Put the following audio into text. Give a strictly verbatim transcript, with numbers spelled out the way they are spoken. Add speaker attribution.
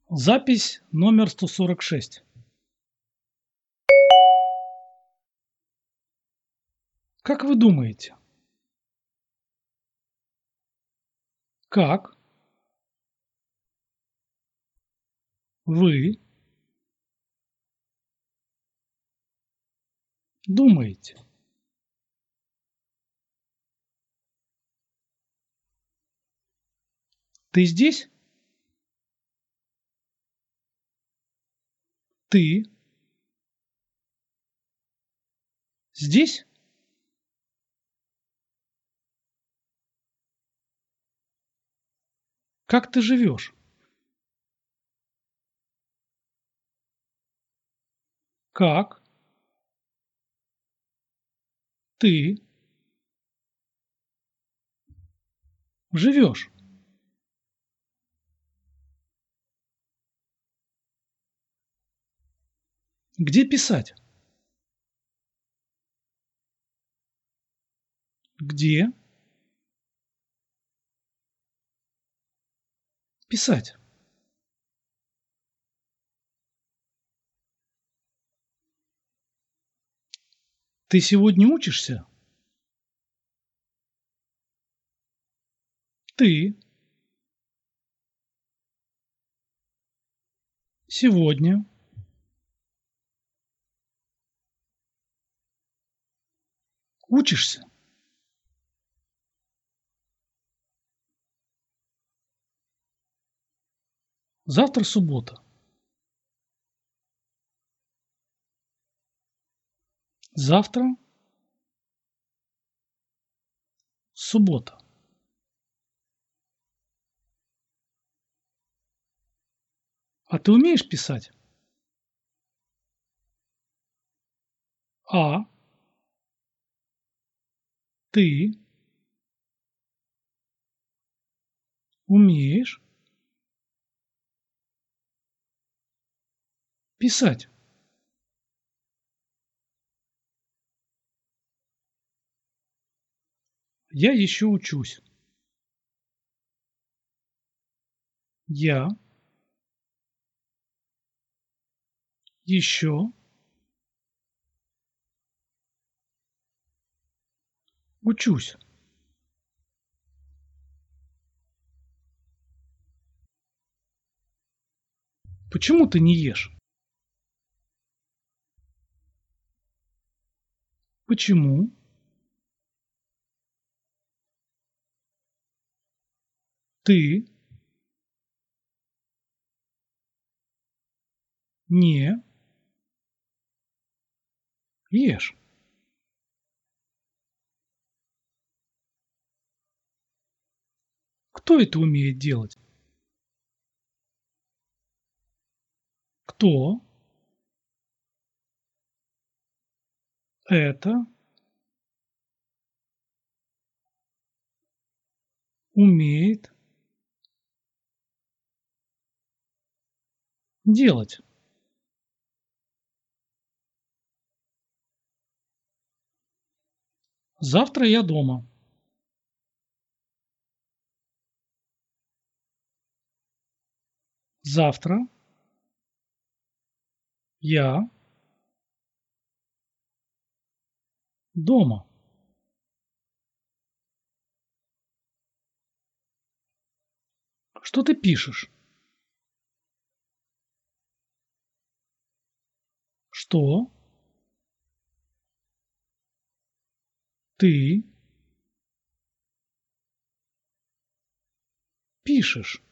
Speaker 1: Запись номер сто сорок шесть. Как вы думаете? Как вы думаете? Ты здесь? Ты здесь? Как ты живешь? Как ты живешь? Где писать? Где писать? Ты сегодня учишься? Ты сегодня учишься? Завтра суббота. Завтра суббота. А ты умеешь писать? А ты умеешь писать? Я еще учусь. Я еще учусь. Почему ты не ешь? Почему ты не ешь? Кто это умеет делать? Кто это умеет делать? Завтра я дома. Завтра я дома. Что ты пишешь? Что ты пишешь?